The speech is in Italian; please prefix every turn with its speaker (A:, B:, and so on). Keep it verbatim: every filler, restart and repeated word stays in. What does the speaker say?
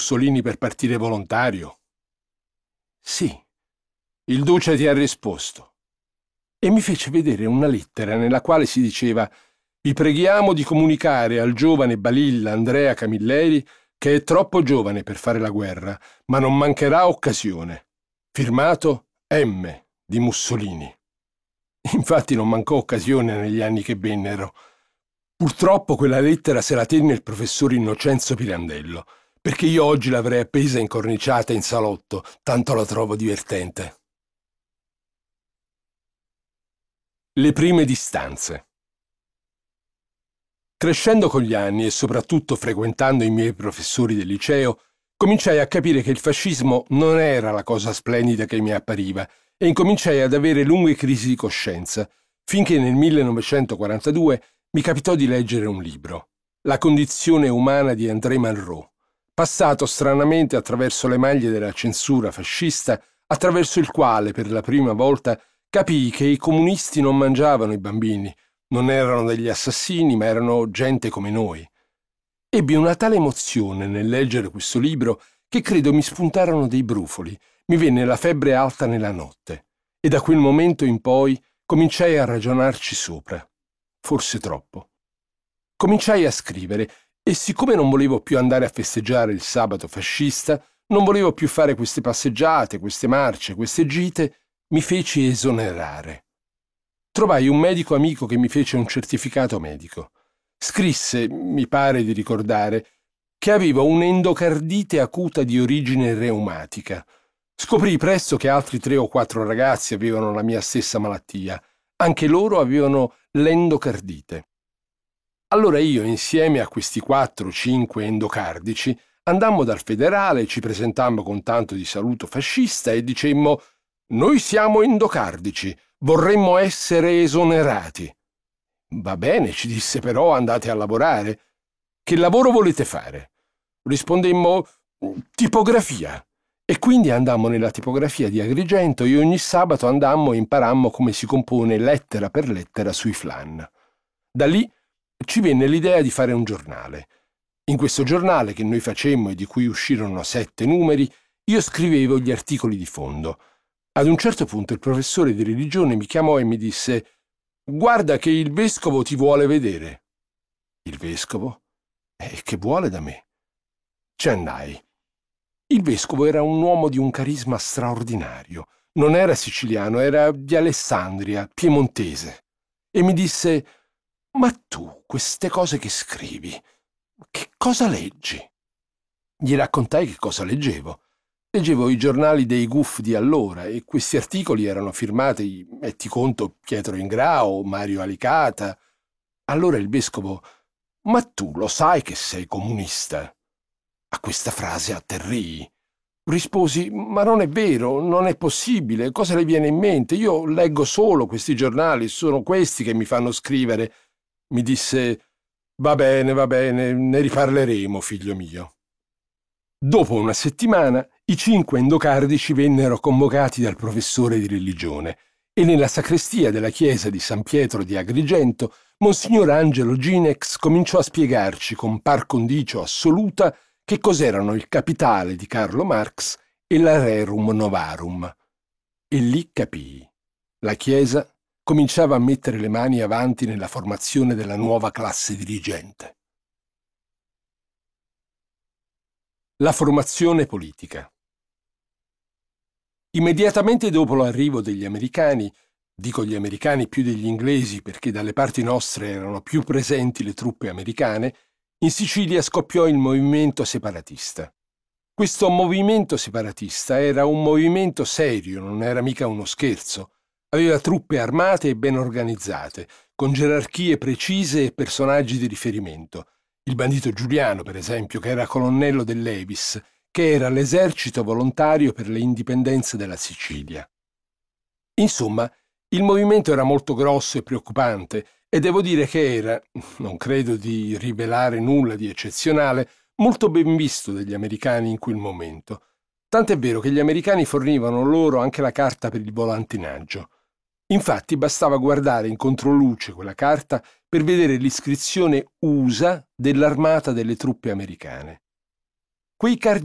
A: Mussolini per partire volontario? Sì, il duce ti ha risposto. E mi fece vedere una lettera nella quale si diceva: vi preghiamo di comunicare al giovane balilla Andrea Camilleri che è troppo giovane per fare la guerra, ma non mancherà occasione. Firmato M. di Mussolini. Infatti non mancò occasione negli anni che vennero. Purtroppo quella lettera se la tenne il professor Innocenzo Pirandello, perché io oggi l'avrei appesa incorniciata in salotto, tanto la trovo divertente. Le prime distanze. Crescendo con gli anni e soprattutto frequentando i miei professori del liceo, cominciai a capire che il fascismo non era la cosa splendida che mi appariva e incominciai ad avere lunghe crisi di coscienza, finché nel millenovecentoquarantadue mi capitò di leggere un libro, La condizione umana di André Malraux, passato stranamente attraverso le maglie della censura fascista, attraverso il quale per la prima volta capii che i comunisti non mangiavano i bambini, non erano degli assassini, ma erano gente come noi. Ebbi una tale emozione nel leggere questo libro che credo mi spuntarono dei brufoli, mi venne la febbre alta nella notte e da quel momento in poi cominciai a ragionarci sopra, forse troppo. Cominciai a scrivere e siccome non volevo più andare a festeggiare il sabato fascista, non volevo più fare queste passeggiate, queste marce, queste gite, mi feci esonerare. Trovai un medico amico che mi fece un certificato medico. Scrisse, mi pare di ricordare, che avevo un'endocardite acuta di origine reumatica. Scoprì presto che altri tre o quattro ragazzi avevano la mia stessa malattia. Anche loro avevano l'endocardite. Allora io, insieme a questi quattro o cinque endocardici, andammo dal federale, ci presentammo con tanto di saluto fascista e dicemmo: «Noi siamo endocardici, vorremmo essere esonerati». «Va bene», ci disse, «però andate a lavorare». «Che lavoro volete fare?» Rispondemmo: «Tipografia». E quindi andammo nella tipografia di Agrigento e ogni sabato andammo e imparammo come si compone lettera per lettera sui flan. Da lì ci venne l'idea di fare un giornale. In questo giornale che noi facemmo e di cui uscirono sette numeri, io scrivevo gli articoli di fondo. Ad un certo punto il professore di religione mi chiamò e mi disse: «Guarda che il vescovo ti vuole vedere». «Il vescovo? E che vuole da me?» Ci andai. Il vescovo era un uomo di un carisma straordinario. Non era siciliano, era di Alessandria, piemontese. E mi disse: «Ma tu, queste cose che scrivi, che cosa leggi?» Gli raccontai che cosa leggevo. Leggevo i giornali dei guff di allora e questi articoli erano firmati, metti conto, Pietro Ingrao, Mario Alicata. Allora il vescovo: «Ma tu lo sai che sei comunista?» A questa frase atterrii. Risposi: «Ma non è vero, non è possibile, cosa le viene in mente? Io leggo solo questi giornali, sono questi che mi fanno scrivere». Mi disse: «Va bene, va bene, ne riparleremo, figlio mio». Dopo una settimana i cinque endocardici vennero convocati dal professore di religione e nella sacrestia della chiesa di San Pietro di Agrigento Monsignor Angelo Ginex cominciò a spiegarci con par condicio assoluta che cos'erano il Capitale di Carlo Marx e la Rerum Novarum. E lì capii. La Chiesa cominciava a mettere le mani avanti nella formazione della nuova classe dirigente. La formazione politica. Immediatamente dopo l'arrivo degli americani, dico gli americani più degli inglesi perché dalle parti nostre erano più presenti le truppe americane, in Sicilia scoppiò il movimento separatista. Questo movimento separatista era un movimento serio, non era mica uno scherzo. Aveva truppe armate e ben organizzate, con gerarchie precise e personaggi di riferimento. Il bandito Giuliano, per esempio, che era colonnello del Levis, che era l'esercito volontario per le indipendenze della Sicilia. Insomma, il movimento era molto grosso e preoccupante e devo dire che era, non credo di rivelare nulla di eccezionale, molto ben visto dagli americani in quel momento. Tant'è vero che gli americani fornivano loro anche la carta per il volantinaggio. Infatti bastava guardare in controluce quella carta per vedere l'iscrizione U S A dell'armata delle truppe americane. Quei